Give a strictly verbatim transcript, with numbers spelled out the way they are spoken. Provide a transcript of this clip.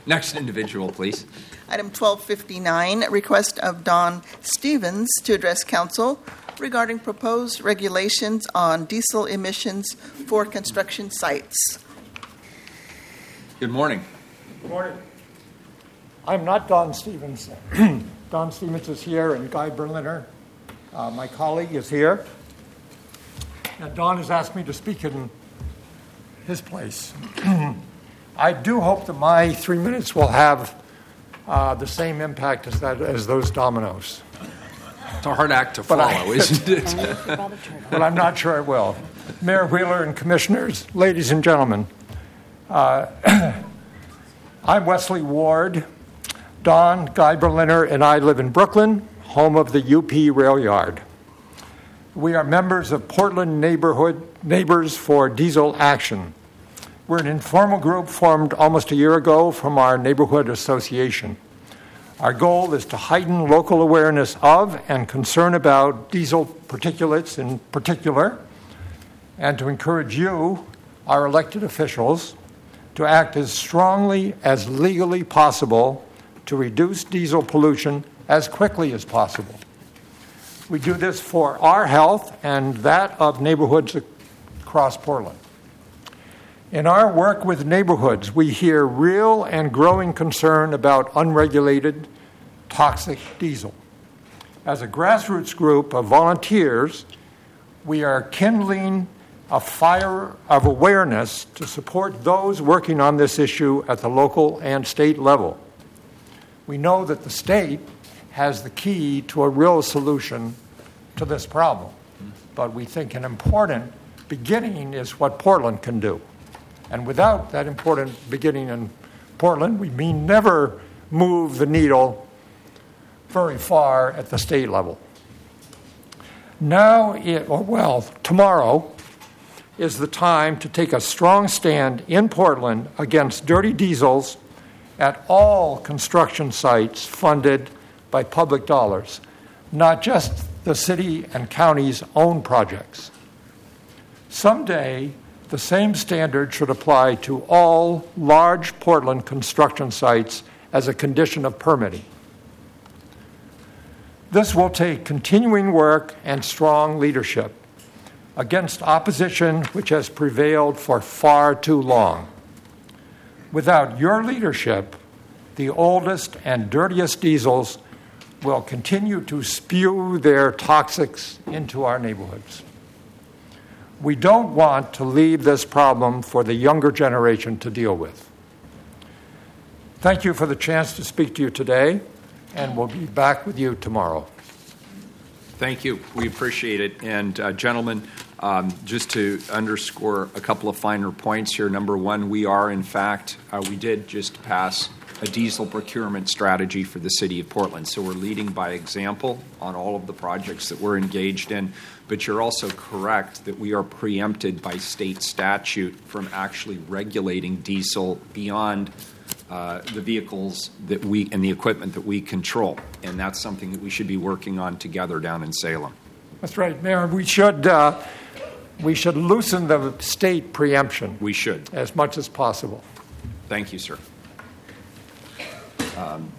Next individual, please. Item twelve fifty-nine, request of Don Stevens to address council regarding proposed regulations on diesel emissions for construction sites. Good morning. Good morning. I'm not Don Stevens. Don Stevens is here, and Guy Berliner, uh, my colleague, is here. And Don has asked me to speak in his place. I do hope that my three minutes will have uh, the same impact as that as those dominoes. It's a hard act to follow, I, isn't it? But I'm not sure it will. Mayor Wheeler and commissioners, ladies and gentlemen, uh, I'm Wesley Ward. Don, Guy Berliner, and I live in Brooklyn, home of the U P Rail Yard. We are members of Portland Neighborhood Neighbors for Diesel Action. We're an informal group formed almost a year ago from our neighborhood association. Our goal is to heighten local awareness of and concern about diesel particulates in particular, and to encourage you, our elected officials, to act as strongly as legally possible to reduce diesel pollution as quickly as possible. We do this for our health and that of neighborhoods across Portland. In our work with neighborhoods, we hear real and growing concern about unregulated, toxic diesel. As a grassroots group of volunteers, we are kindling a fire of awareness to support those working on this issue at the local and state level. We know that the state has the key to a real solution to this problem, but we think an important beginning is what Portland can do. And without that important beginning in Portland, we may never move the needle very far at the state level. Now, it, or well, tomorrow is the time to take a strong stand in Portland against dirty diesels at all construction sites funded by public dollars, not just the city and county's own projects. Someday, the same standard should apply to all large Portland construction sites as a condition of permitting. This will take continuing work and strong leadership against opposition which has prevailed for far too long. Without your leadership, the oldest and dirtiest diesels will continue to spew their toxics into our neighborhoods. We don't want to leave this problem for the younger generation to deal with. Thank you for the chance to speak to you today, and we'll be back with you tomorrow. Thank you. We appreciate it. And uh, gentlemen, um, just to underscore a couple of finer points here. Number one, we are, in fact, uh, we did just pass a diesel procurement strategy for the city of Portland. So we're leading by example on all of the projects that we're engaged in. But you're also correct that we are preempted by state statute from actually regulating diesel beyond uh, the vehicles that we and the equipment that we control. And that's something that we should be working on together down in Salem. That's right, Mayor. We should uh, we should loosen the state preemption. We should. As much as possible. Thank you, sir. Um,